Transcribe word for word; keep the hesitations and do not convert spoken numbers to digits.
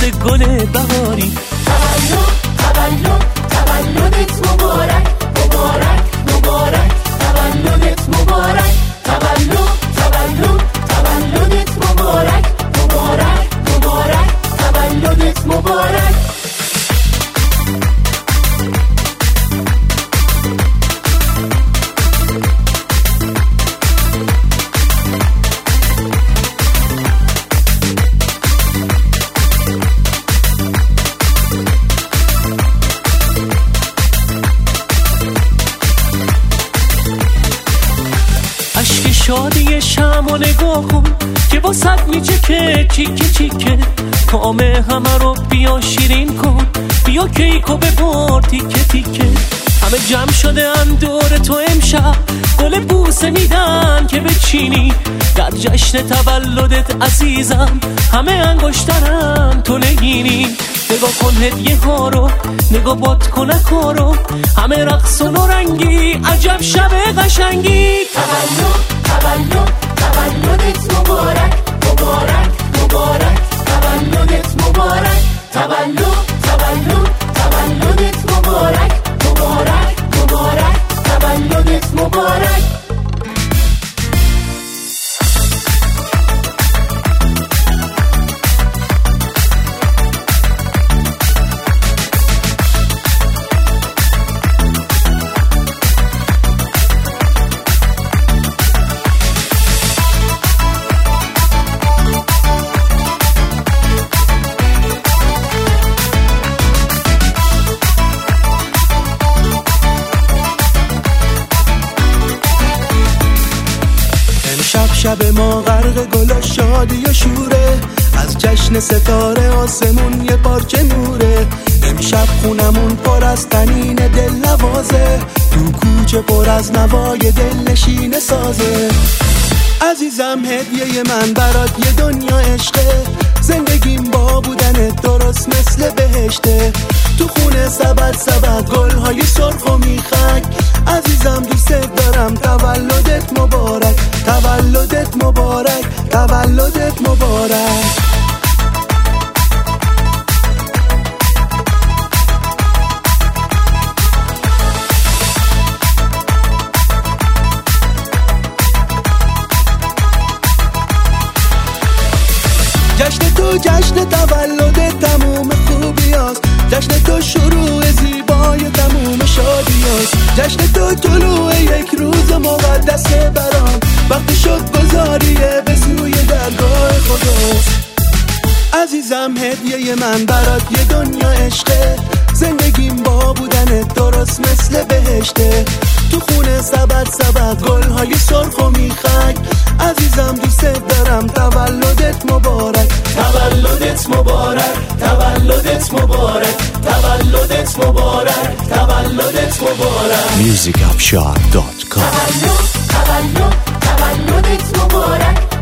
مثل گل بهاری. تولد تولد تولدت مبارک مبارک مبارک تولدت مبارک تولد تولد تولدت مبارک مبارک مبارک تولدت مبارک. عشق شادی شمع نگاه کن که با صد میچه که چیکه چیکه کامه همه رو بیا شیرین کن، بیا کیکو ببر تیکه تیکه. همه جمع شده ان دور تو امشب، گل بوسه میدن که بچینی در جشن تولدت عزیزم. همه انگشترن تو نگینی، نگاه کن هدیه ها رو، نگاه باد کنک ها رو، همه رقص و نارنگی، عجب شب قشنگی. تولد تولد تولدت مبارک مبارک مبارک تولدت مبارک تولد تولد تولدت مبارک مبارک مبارک تولدت مبارک. شب شب ما غرق گل و شادی و شوره، از جشن ستاره آسمون یه پارچه نوره. امشب خونمون پر از طنین دل نوازه، تو کوچه پر از نوای دل نشین سازه. عزیزم هدیه من برات یه دنیا عشقه، زندگیم با بودنت درست مثل بهشته. تو خونه سبد سبد گل‌های سرخ و میخک، عزیزم دوست دارم تولدت مبارک تولدت مبارک تولدت مبارک. جشن تو جشن تولد تموم خوبیاست، جشن تو شروع زیبای تموم شادیاست. جشن تو طلوع یک روز مقدس برام، وقتی شد گذاریه به سوی درگاه خداست. عزیزم هدیه من برات یه دنیا عشقه، زندگیم با بودنت درست مثل بهشته. تو خونه سبد سبد گل‌های سرخ و میخک، عزیزم دوست دارم تولدت مبارک تولدت مبارک تولدت مبارک تولدت مبارک تولدت مبارک. music up shop dot com تولد تولد تولدت مبارک